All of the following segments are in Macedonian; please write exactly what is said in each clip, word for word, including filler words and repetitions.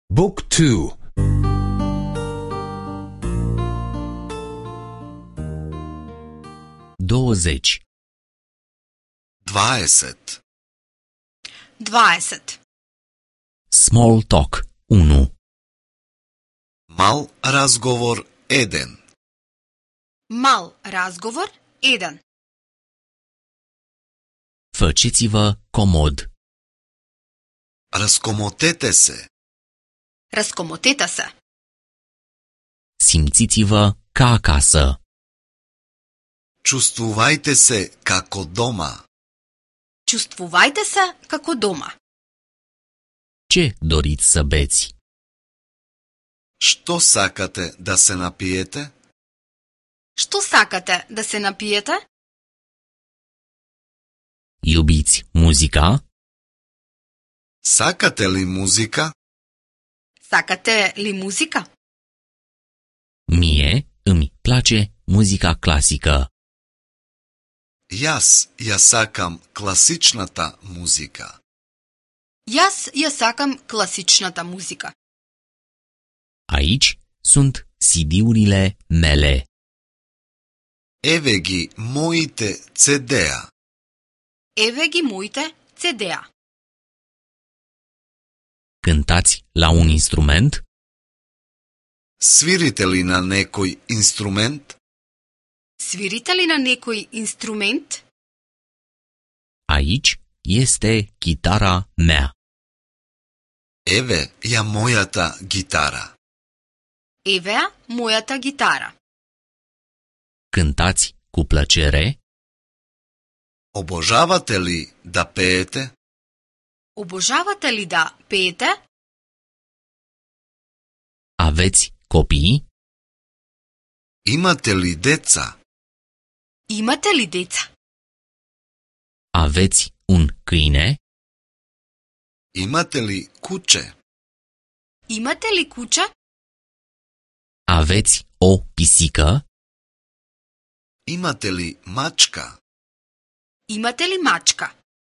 Book two. douăzeci. dvadeset. dvadeset. Small talk unu. Mal razgovor eden. Mal razgovor jedan. Faceți-vă comod. Разкомотете се. Разкомотета се. Simțiți-vă ca acasă. Чувствувајте се како дома. Чувствувајте се како дома. Ce doriți să beți? Што сакате да се напиете? Што сакате да се напиете? Iubiți muzica? Сакате ли музика? Сакате ли музика? Mie îmi place muzica clasică. Јас ја сакам класичната музика. Јас ја сакам класичната музика. Aici sunt C D-urile mele. Еве ги моите цедеа. Еве ги моите цедеа. Cântați la un instrument? Свирите ли на некој инструмент? Свирите ли на некој инструмент? Aici este chitara mea. Еве ја мојата гитара. Евеа мојата гитара. Cântați cu plăcere? Обожавате ли да пеете? Обожавате ли да пеете? Aveți copii? Имате ли деца? Имате ли деца? Aveți un câine? Имате ли куче? Имате ли куче? Aveți o pisică? Имате ли мачка? Имате ли мачка?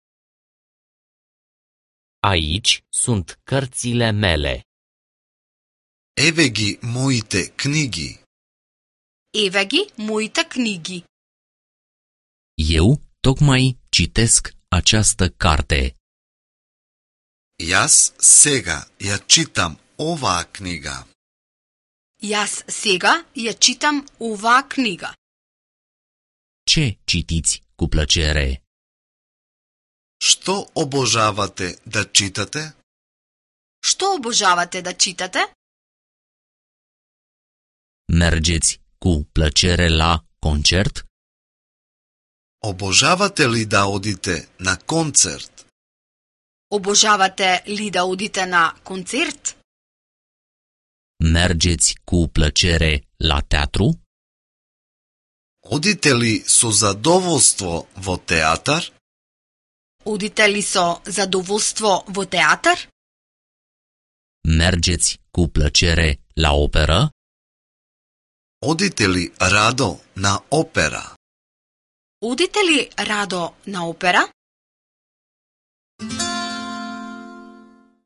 Aici sunt cărțile mele. Еве ги моите книги. Еве ги моите книги. Eu tocmai citesc această carte. Јас сега ја читам оваа книга. Јас сега ја читам оваа книга. Ce citiți cu plăcere? Што обожавате да читате? Што обожавате да читате? Mergeți cu plăcere la concert? Обожавате ли да одите на концерт? Обожавате ли да одите на концерт? Mergeți cu plăcere la teatru? Одите ли со задоволство во театар? Одите ли со задоволство во театар? Mergeți cu plăcere la operă? Одите ли радо на опера? Одите ли радо на опера?